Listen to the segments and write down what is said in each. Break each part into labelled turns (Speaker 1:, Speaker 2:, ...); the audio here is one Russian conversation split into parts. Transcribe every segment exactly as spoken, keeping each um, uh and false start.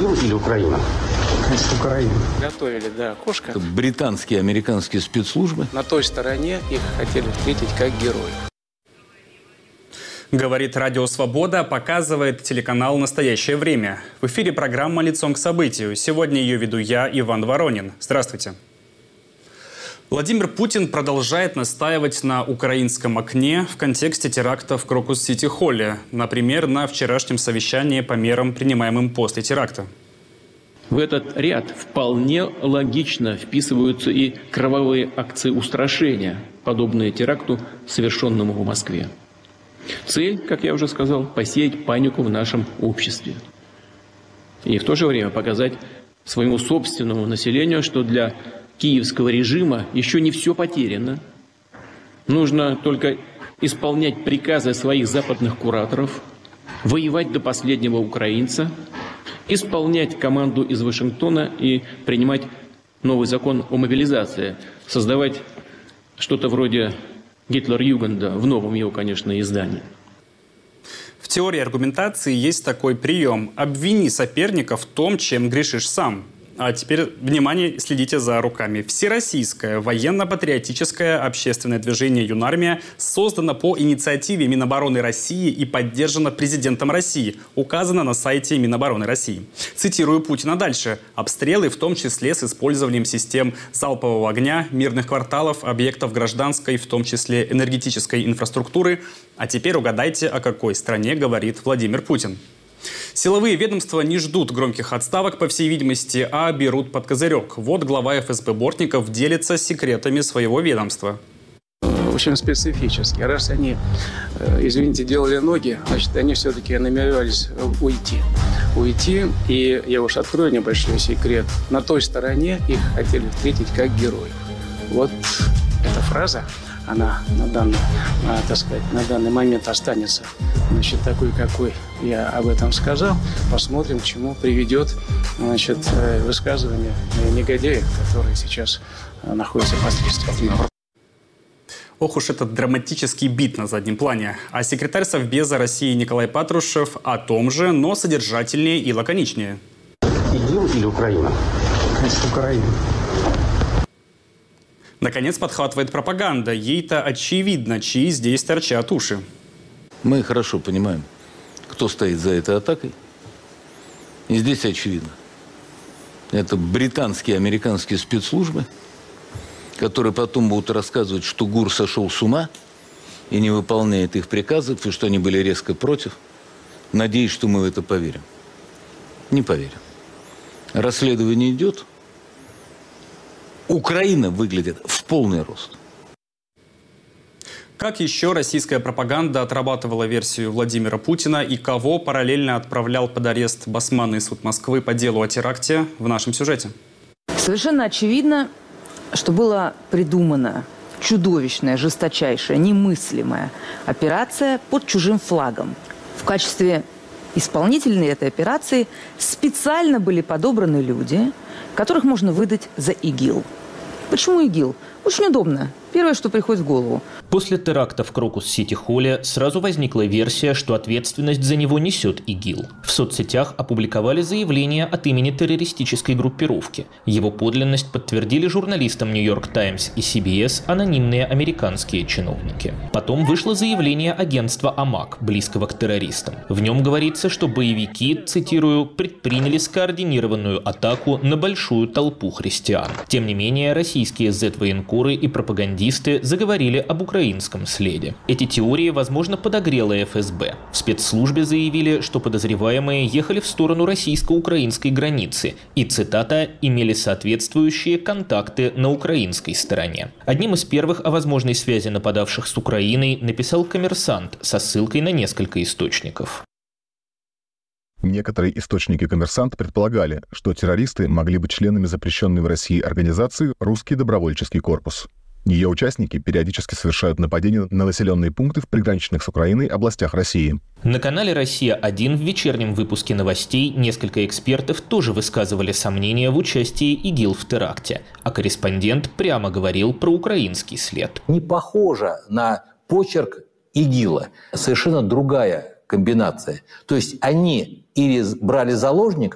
Speaker 1: ИГИЛ или Украина?
Speaker 2: Значит, Украина.
Speaker 3: Готовили, да, окошко.
Speaker 4: Британские и американские спецслужбы.
Speaker 3: На той стороне их хотели встретить как героев.
Speaker 5: Говорит Радио Свобода, показывает телеканал «Настоящее время». В эфире программа «Лицом к событию». Сегодня ее веду я, Иван Воронин. Здравствуйте. Владимир Путин продолжает настаивать на украинском окне в контексте теракта в Крокус-Сити-Холле. Например, на вчерашнем совещании по мерам, принимаемым после теракта.
Speaker 6: В этот ряд вполне логично вписываются и кровавые акции устрашения, подобные теракту, совершенному в Москве. Цель, как я уже сказал, посеять панику в нашем обществе. И в то же время показать своему собственному населению, что для киевского режима еще не все потеряно. Нужно только исполнять приказы своих западных кураторов, воевать до последнего украинца, исполнять команду из Вашингтона и принимать новый закон о мобилизации, создавать что-то вроде Гитлер-Югенда в новом его, конечно, издании.
Speaker 5: В теории аргументации есть такой прием: обвини соперника в том, чем грешишь сам. А теперь, внимание, следите за руками. Всероссийское военно-патриотическое общественное движение «Юнармия» создано по инициативе Минобороны России и поддержано президентом России. Указано на сайте Минобороны России. Цитирую Путина дальше. Обстрелы, в том числе с использованием систем залпового огня, мирных кварталов, объектов гражданской, в том числе энергетической инфраструктуры. А теперь угадайте, о какой стране говорит Владимир Путин. Силовые ведомства не ждут громких отставок, по всей видимости, а берут под козырек. Вот глава эф эс бэ Бортников делится секретами своего ведомства.
Speaker 3: Очень специфически. Раз они, извините, делали ноги, значит, они все-таки намеревались уйти. Уйти, и я уж открою небольшой секрет. На той стороне их хотели встретить как героев. Вот эта фраза, она на данный, так сказать, на данный момент останется, значит, такой, какой я об этом сказал. Посмотрим, к чему приведет, значит, высказывание негодяев, которые сейчас находятся под следствием.
Speaker 5: Ох уж этот драматический бит на заднем плане. А секретарь Совбеза России Николай Патрушев о том же, но содержательнее и лаконичнее.
Speaker 1: ИГИЛ или Украина?
Speaker 2: Значит, Украина.
Speaker 5: Наконец подхватывает пропаганда. Ей-то очевидно, чьи здесь торчат уши.
Speaker 4: Мы хорошо понимаем, кто стоит за этой атакой. И здесь очевидно. Это британские и американские спецслужбы, которые потом будут рассказывать, что ГУР сошел с ума и не выполняет их приказов, и что они были резко против. Надеюсь, что мы в это поверим. Не поверим. Расследование идет. Украина выглядит в полный рост.
Speaker 5: Как еще российская пропаганда отрабатывала версию Владимира Путина и кого параллельно отправлял под арест Басманный суд Москвы по делу о теракте, в нашем сюжете?
Speaker 7: Совершенно очевидно, что была придумана чудовищная, жесточайшая, немыслимая операция под чужим флагом. В качестве исполнителей этой операции специально были подобраны люди, которых можно выдать за ИГИЛ. Почему ИГИЛ? Очень удобно. Первое, что приходит в голову.
Speaker 8: После теракта в Крокус-Сити-Холле сразу возникла версия, что ответственность за него несет ИГИЛ. В соцсетях опубликовали заявление от имени террористической группировки. Его подлинность подтвердили журналистам «Нью-Йорк Таймс» и си би эс анонимные американские чиновники. Потом вышло заявление агентства АМАК, близкого к террористам. В нем говорится, что боевики, цитирую, предприняли скоординированную атаку на большую толпу христиан. Тем не менее, российские зет-военкоры и пропагандисты заговорили об украинском следе. Эти теории, возможно, подогрела эф эс бэ. В спецслужбе заявили, что подозреваемые ехали в сторону российско-украинской границы и, цитата, имели соответствующие контакты на украинской стороне. Одним из первых о возможной связи нападавших с Украиной написал «Коммерсант» со ссылкой на несколько источников.
Speaker 9: Некоторые источники «Коммерсант» предполагали, что террористы могли быть членами запрещенной в России организации «Русский добровольческий корпус». Ее участники периодически совершают нападения на населенные пункты в приграничных с Украиной областях России.
Speaker 8: На канале «Россия-один» в вечернем выпуске новостей несколько экспертов тоже высказывали сомнения в участии ИГИЛ в теракте, а корреспондент прямо говорил про украинский след.
Speaker 10: Не похоже на почерк ИГИЛа. Совершенно другая комбинация. То есть они или брали заложников,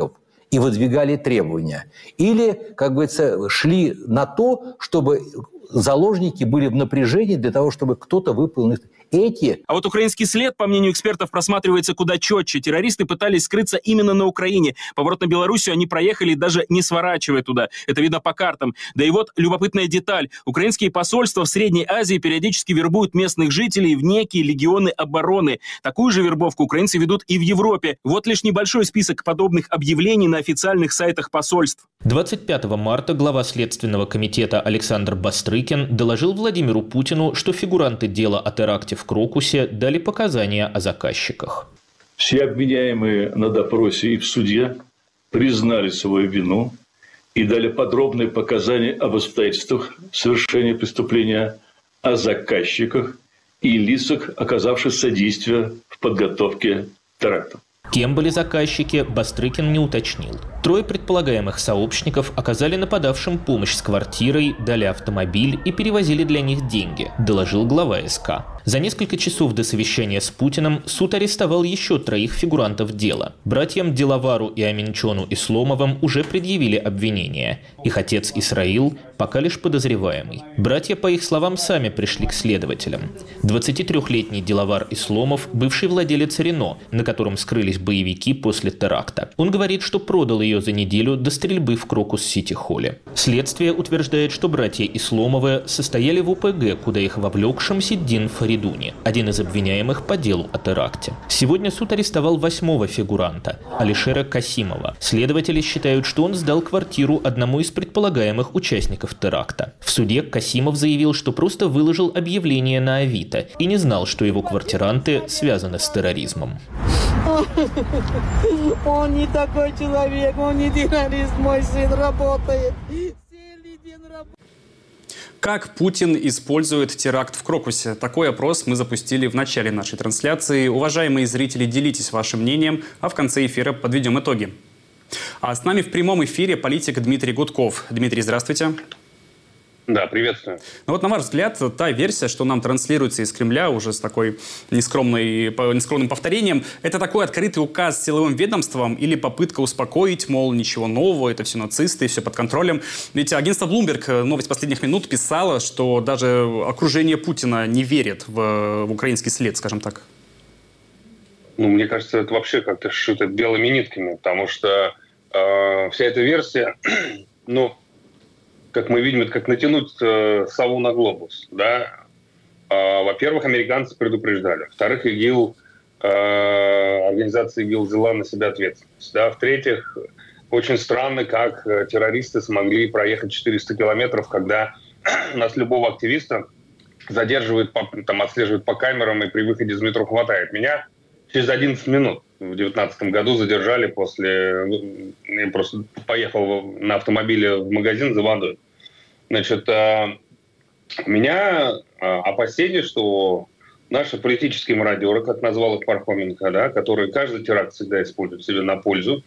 Speaker 10: и выдвигали требования. Или, как говорится, шли на то, чтобы заложники были в напряжении для того, чтобы кто-то выполнил эти...
Speaker 11: А вот украинский след, по мнению экспертов, просматривается куда четче. Террористы пытались скрыться именно на Украине. Поворот на Белоруссию они проехали, даже не сворачивая туда. Это видно по картам. Да и вот любопытная деталь. Украинские посольства в Средней Азии периодически вербуют местных жителей в некие легионы обороны. Такую же вербовку украинцы ведут и в Европе. Вот лишь небольшой список подобных объявлений на официальных сайтах посольств.
Speaker 8: двадцать пятого марта глава Следственного комитета Александр Бастрыкин доложил Владимиру Путину, что фигуранты дела о теракте в Крокусе дали показания о заказчиках.
Speaker 12: Все обвиняемые на допросе и в суде признали свою вину и дали подробные показания об обстоятельствах совершения преступления, о заказчиках и лицах, оказавших содействие в подготовке теракта.
Speaker 8: Кем были заказчики, Бастрыкин не уточнил. Трое предполагаемых сообщников оказали нападавшим помощь с квартирой, дали автомобиль и перевозили для них деньги, доложил глава СК. За несколько часов до совещания с Путиным суд арестовал еще троих фигурантов дела. Братьям Делавару и Аминчону Исломовым уже предъявили обвинения. Их отец Исраил пока лишь подозреваемый. Братья, по их словам, сами пришли к следователям. двадцатитрёхлетний Делавар Исломов – бывший владелец Рено, на котором скрылись боевики после теракта. Он говорит, что продал ее за неделю до стрельбы в Крокус-Сити-Холле. Следствие утверждает, что братья Исломовы состояли в ОПГ, куда их вовлек Шамсиддин Фаридуни, один из обвиняемых по делу о теракте. Сегодня суд арестовал восьмого фигуранта – Алишера Касимова. Следователи считают, что он сдал квартиру одному из предполагаемых участников теракта. В суде Касимов заявил, что просто выложил объявление на Авито и не знал, что его квартиранты связаны с терроризмом.
Speaker 13: Он не такой человек, он не террорист, мой сын работает.
Speaker 5: Как Путин использует теракт в Крокусе? Такой опрос мы запустили в начале нашей трансляции. Уважаемые зрители, делитесь вашим мнением, а в конце эфира подведем итоги. А с нами в прямом эфире политик Дмитрий Гудков. Дмитрий, здравствуйте.
Speaker 1: Да, приветствую.
Speaker 5: Ну вот, на ваш взгляд, та версия, что нам транслируется из Кремля уже с такой нескромной, нескромным повторением, это такой открытый указ силовым ведомствам или попытка успокоить, мол, ничего нового, это все нацисты, все под контролем. Ведь агентство Bloomberg, новость последних минут, писало, что даже окружение Путина не верит в, в украинский след, скажем так.
Speaker 1: Ну, мне кажется, это вообще как-то шито белыми нитками, потому что э, вся эта версия, ну, как мы видим, это как натянуть э, сову на глобус. Да? Э, во-первых, американцы предупреждали. Во-вторых, ИГИЛ, э, организация ИГИЛ взяла на себя ответственность. Да? В-третьих, очень странно, как террористы смогли проехать четыреста километров, когда нас любого активиста задерживают, там, отслеживают по камерам и при выходе из метро хватает. Меня через одиннадцать минут в две тысячи девятнадцатом году задержали после... Я просто поехал на автомобиле в магазин за водой. Значит, у меня опасение, что наши политические мародеры, как назвал их Пархоменко, да, которые каждый теракт всегда используют себе на пользу,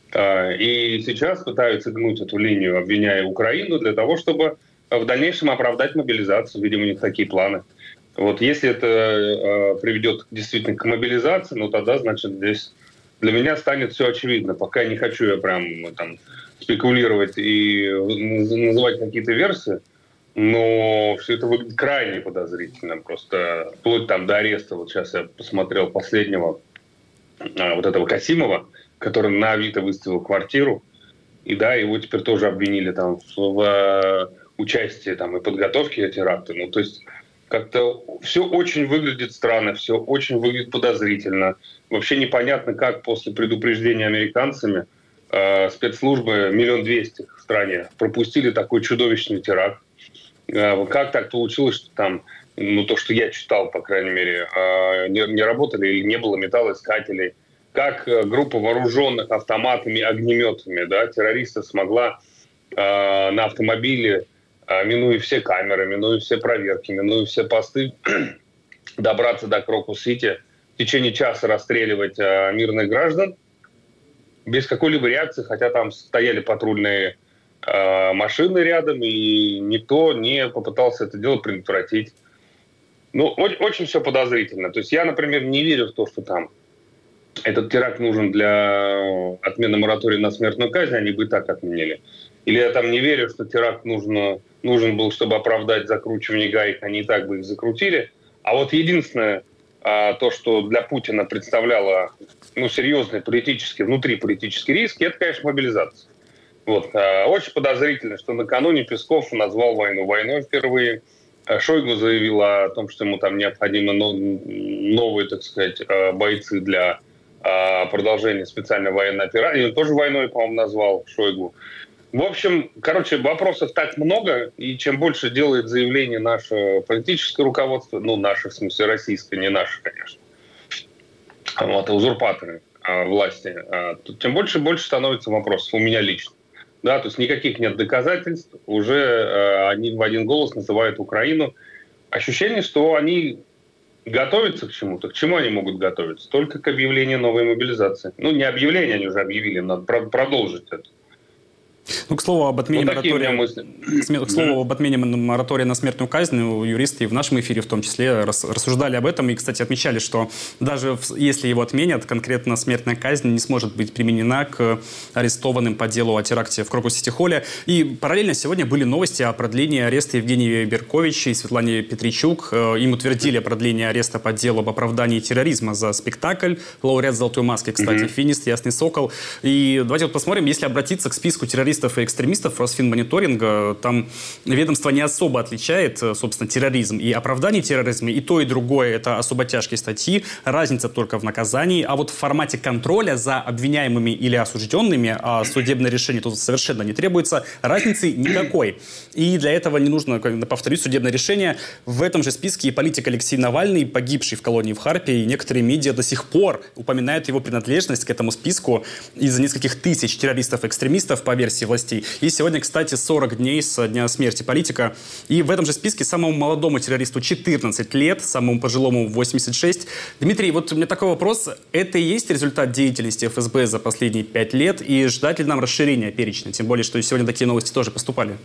Speaker 1: и сейчас пытаются гнуть эту линию, обвиняя Украину для того, чтобы в дальнейшем оправдать мобилизацию. Видимо, у них такие планы. Вот если это э, приведет действительно к мобилизации, ну тогда, значит, здесь для меня станет все очевидно. Пока не хочу я прям там спекулировать и называть какие-то версии, но все это выглядит крайне подозрительно. Просто вплоть там до ареста. Вот сейчас я посмотрел последнего э, вот этого Касимова, который на Авито выставил квартиру. И да, его теперь тоже обвинили там в, в э, участии там, и подготовке теракта. Ну, то есть как-то все очень выглядит странно, все очень выглядит подозрительно. Вообще непонятно, как после предупреждения американцами э, спецслужбы миллион двести в стране пропустили такой чудовищный теракт. Э, как так получилось, что там, ну то, что я читал, по крайней мере, э, не, не работали или не было металлоискателей. Как э, группа вооруженных автоматами, огнеметами, да, террористов смогла э, на автомобиле, минуя все камеры, минуя все проверки, минуя все посты, добраться до Крокус-Сити, в течение часа расстреливать а, мирных граждан без какой-либо реакции, хотя там стояли патрульные а, машины рядом, и никто не попытался это дело предотвратить. Ну, очень, очень все подозрительно. То есть я, например, не верю в то, что там этот теракт нужен для отмены моратория на смертную казнь, они бы и так отменили. Или я там не верю, что теракт нужно, нужен был, чтобы оправдать закручивание гаек, они и так бы их закрутили. А вот единственное, то, что для Путина представляло ну, серьезный политический, внутриполитический риск, это, конечно, мобилизация. Вот. Очень подозрительно, что накануне Песков назвал войну войной впервые. Шойгу заявил о том, что ему там необходимы новые, так сказать, бойцы для продолжения специальной военной операции. Он тоже войной, по-моему, назвал Шойгу. В общем, короче, вопросов так много, и чем больше делает заявление наше политическое руководство, ну, наше, в смысле, российское, не наше, конечно, вот, узурпаторы власти, тем больше и больше становится вопросов у меня лично. Да, то есть никаких нет доказательств, уже э, они в один голос называют Украину. Ощущение, что они готовятся к чему-то. К чему они могут готовиться? Только к объявлению новой мобилизации. Ну, не объявление, они уже объявили, надо продолжить это.
Speaker 5: Ну, к слову, об отмене
Speaker 1: вот
Speaker 5: моратория, к слову, об отмене моратория на смертную казнь, юристы и в нашем эфире в том числе рассуждали об этом и, кстати, отмечали, что даже если его отменят, конкретно смертная казнь не сможет быть применена к арестованным по делу о теракте в Крокус-Сити-Холле. И параллельно сегодня были новости о продлении ареста Евгения Берковича и Светланы Петричук. Им утвердили продление ареста по делу об оправдании терроризма за спектакль. Лауреат «Золотой маски», кстати, mm-hmm. финист, Ясный Сокол. И давайте вот посмотрим, если обратиться к списку террористов и экстремистов Росфинмониторинга, там ведомство не особо отличает, собственно, терроризм и оправдание терроризма. И то, и другое — это особо тяжкие статьи. Разница только в наказании. А вот в формате контроля за обвиняемыми или осужденными, а судебное решение тут совершенно не требуется, разницы никакой. И для этого не нужно, повторюсь, судебное решение. В этом же списке и политик Алексей Навальный, погибший в колонии в Харпе, и некоторые медиа до сих пор упоминают его принадлежность к этому списку из-за нескольких тысяч террористов-экстремистов по версии властей. И сегодня, кстати, сорок дней со дня смерти политика. И в этом же списке самому молодому террористу четырнадцать лет, самому пожилому восемьдесят шесть. Дмитрий, вот у меня такой вопрос. Это и есть результат деятельности эф эс бэ за последние пять лет? И ждать ли нам расширения перечня? Тем более, что сегодня такие новости тоже поступали.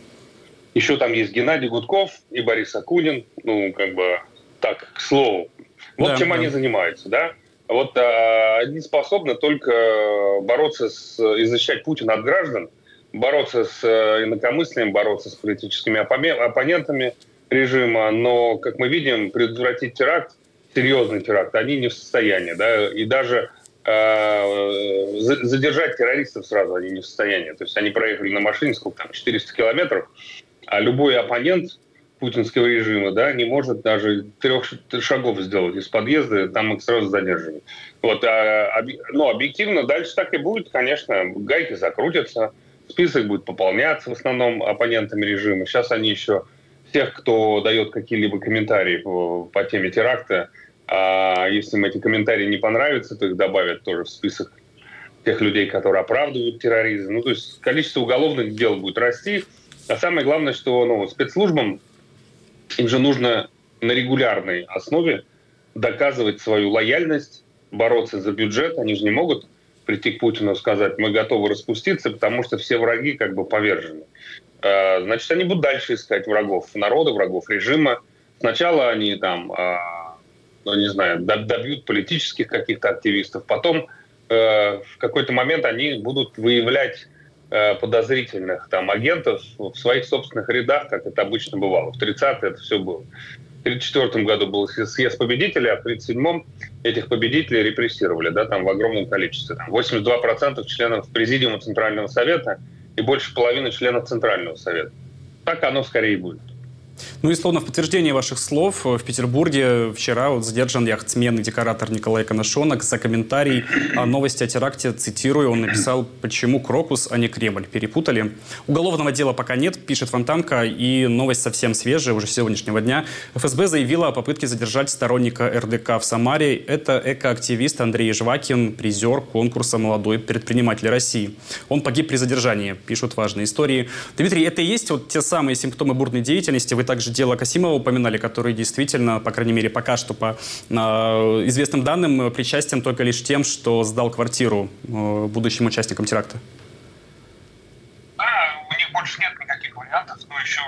Speaker 1: Еще там есть Геннадий Гудков и Борис Акунин. Ну, как бы так, к слову. Вот да, чем да. они занимаются, да? Вот а, они способны только бороться с, и защищать Путина от граждан, бороться с инакомыслием, бороться с политическими оппонентами режима, но, как мы видим, предотвратить теракт, серьезный теракт, они не в состоянии, да, и даже э, задержать террористов сразу они не в состоянии. То есть они проехали на машине, сколько там, четыреста километров, а любой оппонент путинского режима, да, не может даже трех шагов сделать из подъезда, там их сразу задерживают. Вот, а, но объективно дальше так и будет, конечно, гайки закрутятся, список будет пополняться в основном оппонентами режима. Сейчас они еще тех, кто дает какие-либо комментарии по, по теме теракта, а если им эти комментарии не понравятся, то их добавят тоже в список тех людей, которые оправдывают терроризм. Ну, то есть количество уголовных дел будет расти. А самое главное, что ну, спецслужбам им же нужно на регулярной основе доказывать свою лояльность, бороться за бюджет. Они же не могут прийти к Путину и сказать, мы готовы распуститься, потому что все враги как бы повержены. Значит, они будут дальше искать врагов народа, врагов режима. Сначала они там, ну не знаю, добьют политических каких-то активистов, потом в какой-то момент они будут выявлять подозрительных там агентов в своих собственных рядах, как это обычно бывало. В тридцатые это все было. В тридцать четвёртом году был съезд победителей, а в тридцать седьмом этих победителей репрессировали, да, там в огромном количестве. Там восемьдесят два процента членов Президиума Центрального Совета и больше половины членов Центрального Совета. Так оно скорее будет.
Speaker 5: Ну и словно в подтверждение ваших слов, в Петербурге вчера вот задержан яхтсмен и декоратор Николай Коношонок за комментарий о новости о теракте. Цитирую, он написал, почему Крокус, а не Кремль. Перепутали. Уголовного дела пока нет, пишет Фонтанка, и новость совсем свежая, уже с сегодняшнего дня. эф эс бэ заявила о попытке задержать сторонника эр дэ ка в Самаре. Это экоактивист Андрей Жвакин, призер конкурса «Молодой предприниматель России». Он погиб при задержании, пишут важные истории. Дмитрий, это и есть вот те самые симптомы бурной деятельности? Вы также дело Касимова упоминали, который действительно, по крайней мере, пока что по э, известным данным, причастен только лишь тем, что сдал квартиру э, будущим участникам теракта.
Speaker 1: Да, у них больше нет никаких вариантов, но еще...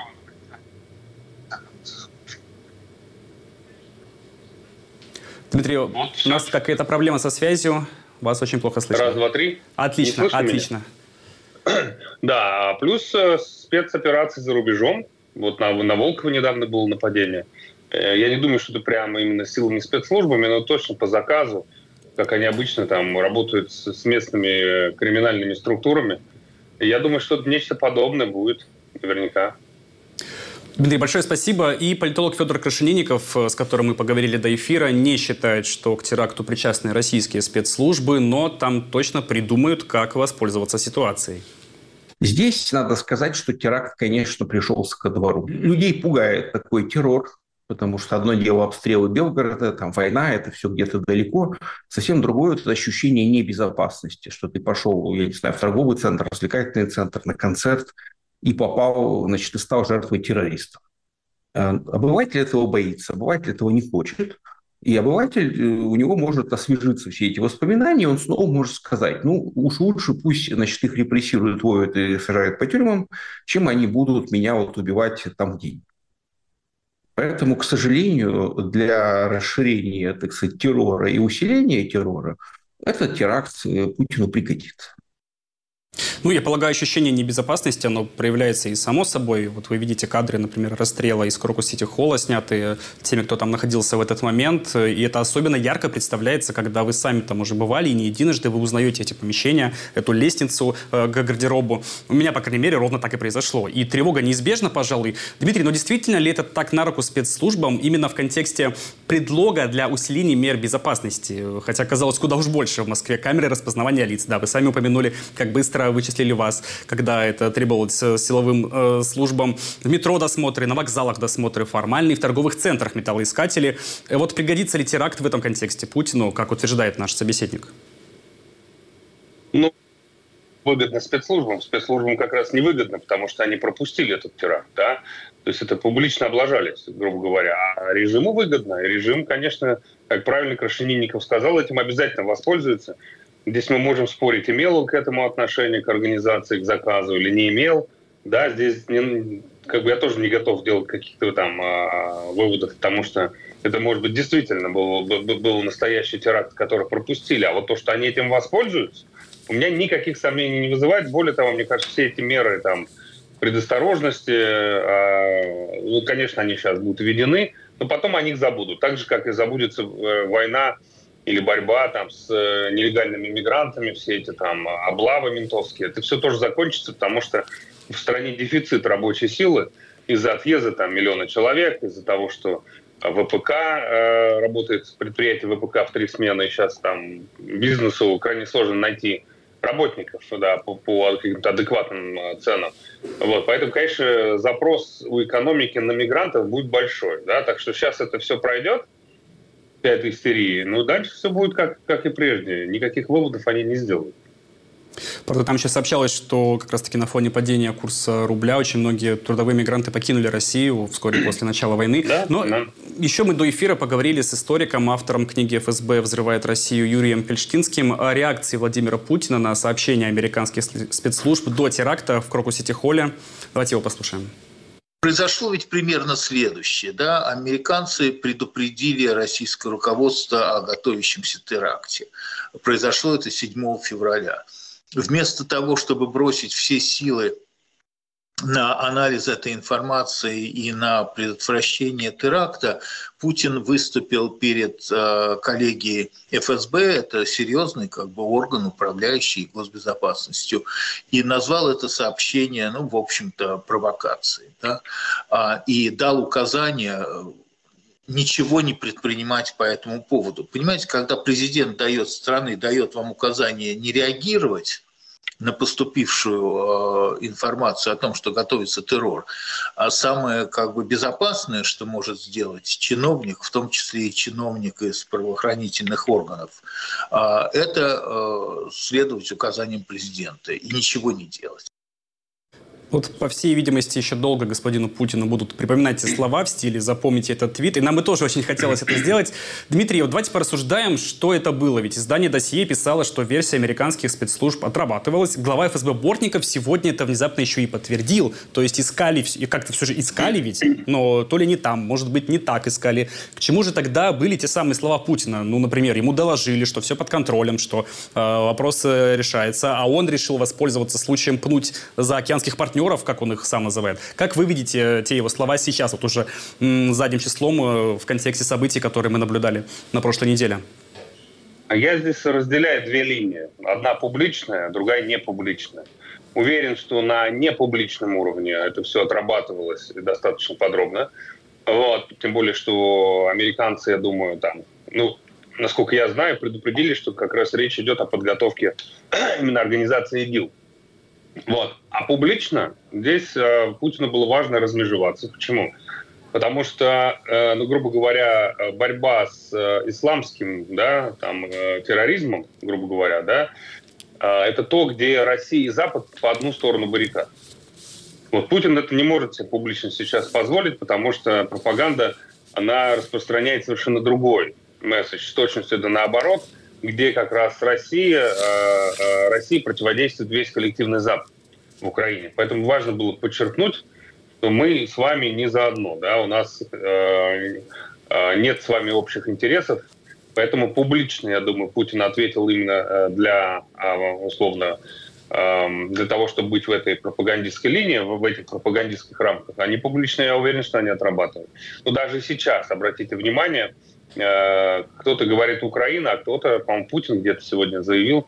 Speaker 5: Дмитрий, вот у нас какая-то проблема со связью. Вас очень плохо слышно.
Speaker 1: Раз, два, три.
Speaker 5: Отлично, отлично.
Speaker 1: Меня? Да, плюс спецоперации за рубежом. Вот на, на Волково недавно было нападение. Я не думаю, что это прямо именно силами спецслужбами, но точно по заказу, как они обычно там работают с, с местными криминальными структурами. Я думаю, что нечто подобное будет наверняка.
Speaker 5: Дмитрий, большое спасибо. И политолог Федор Крашенинников, с которым мы поговорили до эфира, не считает, что к теракту причастны российские спецслужбы, но там точно придумают, как воспользоваться ситуацией.
Speaker 6: Здесь надо сказать, что теракт, конечно, пришелся ко двору. Людей пугает такой террор, потому что одно дело обстрелы Белгорода, там война, это все где-то далеко. Совсем другое – это ощущение небезопасности, что ты пошел, я не знаю, в торговый центр, развлекательный центр, на концерт, и попал, значит, и стал жертвой террористов. Обыватель этого боится, обыватель этого не хочет. И обыватель, у него может освежиться все эти воспоминания, он снова может сказать, ну, уж лучше пусть, значит, их репрессируют, ловят и сажают по тюрьмам, чем они будут меня вот убивать там где-нибудь. Поэтому, к сожалению, для расширения, так сказать, террора и усиления террора этот теракт Путину пригодится.
Speaker 5: Ну, я полагаю, ощущение небезопасности, оно проявляется и само собой. Вот вы видите кадры, например, расстрела из Крокус-Сити-Холла, снятые теми, кто там находился в этот момент. И это особенно ярко представляется, когда вы сами там уже бывали, и не единожды вы узнаете эти помещения, эту лестницу э, к гардеробу. У меня, по крайней мере, ровно так и произошло. И тревога неизбежна, пожалуй. Дмитрий, но действительно ли это так на руку спецслужбам именно в контексте предлога для усиления мер безопасности? Хотя, казалось, куда уж больше в Москве камеры распознавания лиц. Да, вы сами упомянули, как быстро вычислили вас, когда это требовалось силовым э, службам. В метро досмотры, на вокзалах досмотры, формальные, в торговых центрах металлоискатели. Э, вот пригодится ли теракт в этом контексте Путину, как утверждает наш собеседник?
Speaker 1: Ну, выгодно спецслужбам. Спецслужбам как раз невыгодно, потому что они пропустили этот теракт, да? То есть это публично облажались, грубо говоря. А режиму выгодно. И режим, конечно, как правильно Крашенинников сказал, этим обязательно воспользуется. Здесь мы можем спорить, имел он к этому отношение, к организации, к заказу или не имел. Да, здесь не, как бы я тоже не готов делать каких-то там а, выводов, потому что это, может быть, действительно был, был, был настоящий теракт, который пропустили. А вот то, что они этим воспользуются, у меня никаких сомнений не вызывает. Более того, мне кажется, все эти меры там, предосторожности, а, ну, конечно, они сейчас будут введены, но потом о них забудут. Так же, как и забудется война или борьба там с нелегальными мигрантами, все эти там облавы ментовские, это все тоже закончится, потому что в стране дефицит рабочей силы из-за отъезда там миллиона человек, из-за того, что ВПК э, работает, предприятие ВПК в три смены, и сейчас там бизнесу крайне сложно найти работников, да, по, по каким-то адекватным ценам. Вот, поэтому, конечно, запрос у экономики на мигрантов будет большой, да, так что сейчас это все пройдет, этой истерии. Но дальше все будет как, как и прежде. Никаких выводов они не сделают.
Speaker 5: Правда, там сейчас сообщалось, что как раз-таки на фоне падения курса рубля очень многие трудовые мигранты покинули Россию вскоре после начала войны. Да, Но да. еще мы до эфира поговорили с историком, автором книги «эф эс бэ взрывает Россию» Юрием Фельштинским о реакции Владимира Путина на сообщения американских спецслужб до теракта в Крокус-Сити-Холле. Давайте его послушаем.
Speaker 14: Произошло ведь примерно следующее. Да? Американцы предупредили российское руководство о готовящемся теракте. Произошло это седьмого февраля. Вместо того, чтобы бросить все силы на анализ этой информации и на предотвращение теракта, Путин выступил перед э, коллегией эф эс бэ, это серьезный как бы орган, управляющий госбезопасностью, и назвал это сообщение, ну, в общем-то, провокацией. Да? А, и дал указание ничего не предпринимать по этому поводу. Понимаете, когда президент дает страны, дает вам указание не реагировать на поступившую э, информацию о том, что готовится террор, а самое как бы безопасное, что может сделать чиновник, в том числе и чиновник из правоохранительных органов, э, это э, следовать указаниям президента и ничего не делать.
Speaker 5: Вот, по всей видимости, еще долго господину Путину будут припоминать эти слова в стиле «запомните этот твит». И нам бы тоже очень хотелось это сделать. Дмитрий, вот давайте порассуждаем, что это было. Ведь издание «Досье» писало, что версия американских спецслужб отрабатывалась. Глава эф эс бэ Бортников сегодня это внезапно еще и подтвердил. То есть искали, и как-то все же искали ведь, но то ли не там, может быть, не так искали. К чему же тогда были те самые слова Путина? Ну, например, ему доложили, что все под контролем, что э, вопрос решается, а он решил воспользоваться случаем пнуть заокеанских партнеров, как он их сам называет. Как вы видите те его слова сейчас, вот уже м, задним числом, в контексте событий, которые мы наблюдали на прошлой неделе?
Speaker 1: Я здесь разделяю две линии. Одна публичная, другая непубличная. Уверен, что на непубличном уровне это все отрабатывалось достаточно подробно. Вот. Тем более, что американцы, я думаю, там, ну, насколько я знаю, предупредили, что как раз речь идет о подготовке именно организации ИГИЛ. Вот. А публично здесь э, Путину было важно размежеваться. Почему? Потому что, э, ну, грубо говоря, борьба с э, исламским, да, там, э, терроризмом, грубо говоря, да, э, это то, где Россия и Запад по одну сторону баррикад. Вот Путин это не может себе публично сейчас позволить, потому что пропаганда, она распространяет совершенно другой месседж, с точностью да наоборот, где как раз Россия, э, э, России противодействует весь коллективный Запад в Украине. Поэтому важно было подчеркнуть, что мы с вами не заодно, да, у нас э, э, нет с вами общих интересов, поэтому публично, я думаю, Путин ответил именно для, э, условно, э, для того, чтобы быть в этой пропагандистской линии, в, в этих пропагандистских рамках. Они публично, я уверен, что они отрабатывают. Но даже сейчас, обратите внимание, кто-то говорит Украина, а кто-то, по-моему, Путин где-то сегодня заявил,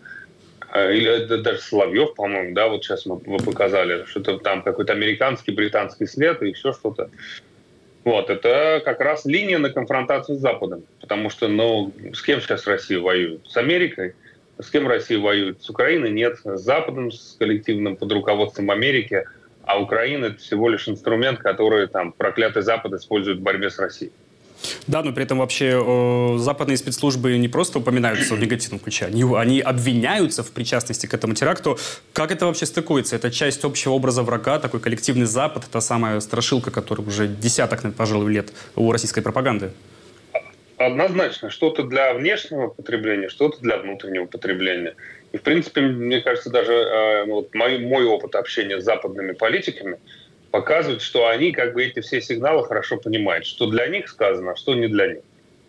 Speaker 1: или даже Соловьев, по-моему, да, вот сейчас мы, вы показали, что-то там какой-то американский, британский след и еще что-то. Вот, это как раз линия на конфронтацию с Западом. Потому что, ну, с кем сейчас Россия воюет? С Америкой? С кем Россия воюет? С Украиной? Нет. С Западом, с коллективным под руководством Америки. А Украина — это всего лишь инструмент, который там проклятый Запад использует в борьбе с Россией.
Speaker 5: Да, но при этом вообще э, западные спецслужбы не просто упоминаются в негативном ключе, они, они обвиняются в причастности к этому теракту. Как это вообще стыкуется? Это часть общего образа врага, такой коллективный Запад, это самая страшилка, которая уже десяток, пожалуй, лет у российской пропаганды.
Speaker 1: Однозначно, что-то для внешнего потребления, что-то для внутреннего потребления. И, в принципе, мне кажется, даже э, вот мой, мой опыт общения с западными политиками показывает, что они как бы эти все сигналы хорошо понимают, что для них сказано, а что не для них.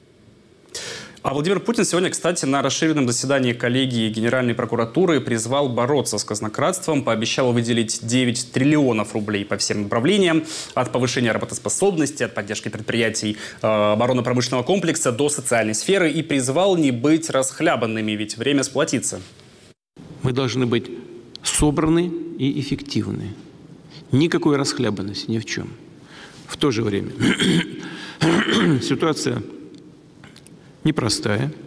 Speaker 5: А Владимир Путин сегодня, кстати, на расширенном заседании коллегии Генеральной прокуратуры призвал бороться с казнократством, пообещал выделить девять триллионов рублей по всем направлениям, от повышения работоспособности, от поддержки предприятий э, оборонно-промышленного комплекса до социальной сферы, и призвал не быть расхлябанными, ведь время сплотиться.
Speaker 6: Мы должны быть собраны и эффективны. Никакой расхлябанности ни в чем. В то же время ситуация непростая,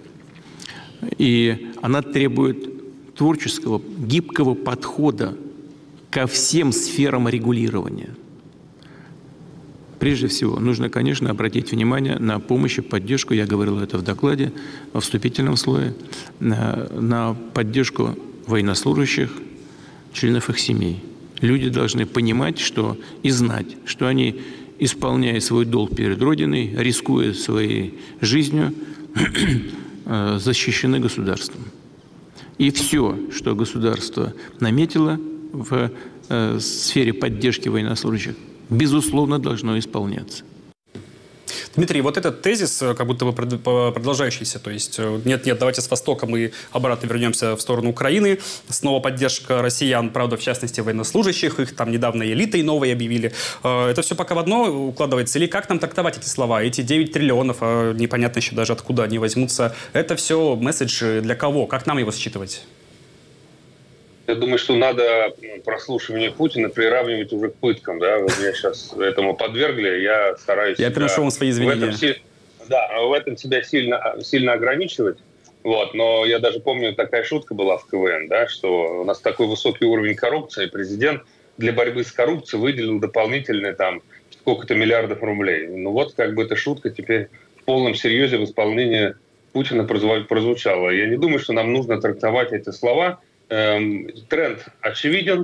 Speaker 6: и она требует творческого, гибкого подхода ко всем сферам регулирования. Прежде всего, нужно, конечно, обратить внимание на помощь и поддержку, я говорил это в докладе, во вступительном слое, на, на поддержку военнослужащих, членов их семей. Люди должны понимать, что и знать, что они, исполняя свой долг перед Родиной, рискуя своей жизнью, защищены государством. И все, что государство наметило в э, сфере поддержки военнослужащих, безусловно, должно исполняться.
Speaker 5: Дмитрий, вот этот тезис, как будто бы продолжающийся, то есть нет-нет, давайте с Востока мы обратно вернемся в сторону Украины, снова поддержка россиян, правда, в частности, военнослужащих, их там недавно элитой новой объявили. Это все пока в одно укладывается? Или как нам трактовать эти слова? Эти девять триллионов, непонятно еще даже откуда они возьмутся, это все месседж для кого? Как нам его считывать?
Speaker 1: Я думаю, что надо прослушивание Путина приравнивать уже к пыткам. Да? Вы меня сейчас этому подвергли, я стараюсь...
Speaker 5: Я приношу вам свои извинения.
Speaker 1: В этом, да, в этом себя сильно, сильно ограничивать. Вот. Но я даже помню, такая шутка была в ка вэ эн, да, что у нас такой высокий уровень коррупции, президент для борьбы с коррупцией выделил дополнительные там сколько-то миллиардов рублей. Ну вот как бы эта шутка теперь в полном серьезе в исполнении Путина прозвучала. Я не думаю, что нам нужно трактовать эти слова. Тренд очевиден,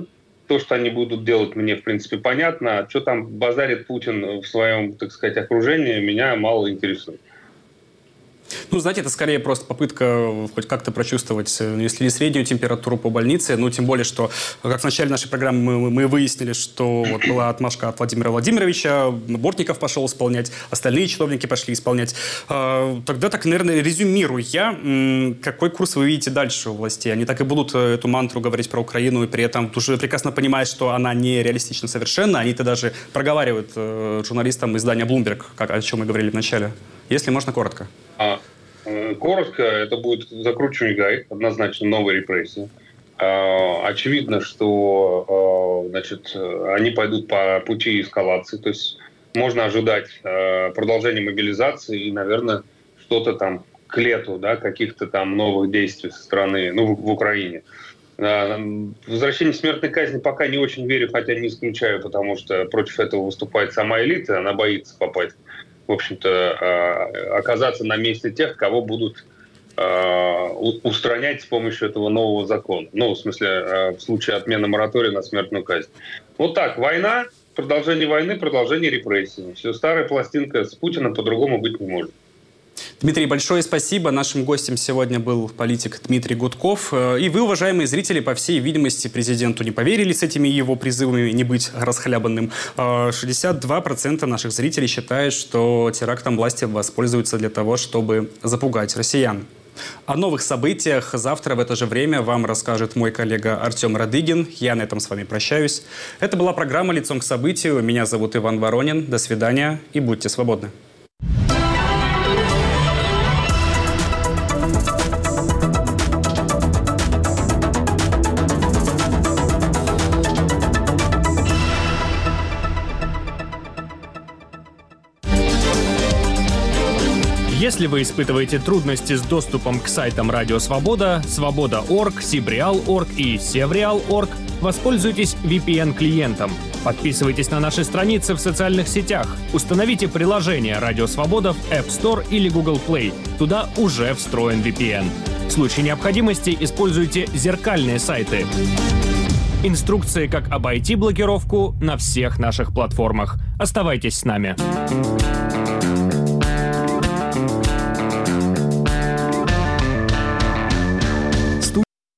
Speaker 1: То, что они будут делать, мне, в принципе, понятно. Что там базарит Путин в своем, так сказать, окружении, меня мало интересует.
Speaker 5: Ну, знаете, это скорее просто попытка хоть как-то прочувствовать, если не среднюю температуру по больнице, ну, тем более, что, как в начале нашей программы мы, мы выяснили, что вот была отмашка от Владимира Владимировича, Бортников пошел исполнять, остальные чиновники пошли исполнять. Тогда так, наверное, резюмируя, какой курс вы видите дальше у властей? Они так и будут эту мантру говорить про Украину, и при этом уже прекрасно понимая, что она не реалистична совершенно, они-то даже проговаривают журналистам издания Bloomberg, как, о чем мы говорили в начале. Если можно, коротко.
Speaker 1: А, коротко, это будет закручивание гаек, однозначно новые репрессии. А, очевидно, что а, значит, они пойдут по пути эскалации. То есть можно ожидать а, продолжения мобилизации и, наверное, что-то там к лету, да, каких-то там новых действий со стороны, ну, в, в Украине. А, возвращение смертной казни пока не очень верю, хотя не исключаю, потому что против этого выступает сама элита, она боится попасть, в общем-то, оказаться на месте тех, кого будут устранять с помощью этого нового закона. Ну, в смысле, в случае отмены моратория на смертную казнь. Вот так, война, продолжение войны, продолжение репрессий. Все, старая пластинка с Путиным по-другому быть не может.
Speaker 5: Дмитрий, большое спасибо. Нашим гостем сегодня был политик Дмитрий Гудков. И вы, уважаемые зрители, по всей видимости, президенту не поверили с этими его призывами не быть расхлябанным. шестьдесят два процента наших зрителей считают, что терактом власти воспользуются для того, чтобы запугать россиян. О новых событиях завтра в это же время вам расскажет мой коллега Артем Радыгин. Я на этом с вами прощаюсь. Это была программа «Лицом к событию». Меня зовут Иван Воронин. До свидания и будьте свободны.
Speaker 15: Если вы испытываете трудности с доступом к сайтам Радио Свобода, Свобода точка орг, Сибреал точка орг и Севреал точка орг, воспользуйтесь ви пи эн-клиентом. Подписывайтесь на наши страницы в социальных сетях. Установите приложение Радио Свобода в App Store или Google Play. Туда уже встроен ви пи эн. В случае необходимости используйте зеркальные сайты. Инструкции, как обойти блокировку, на всех наших платформах. Оставайтесь с нами.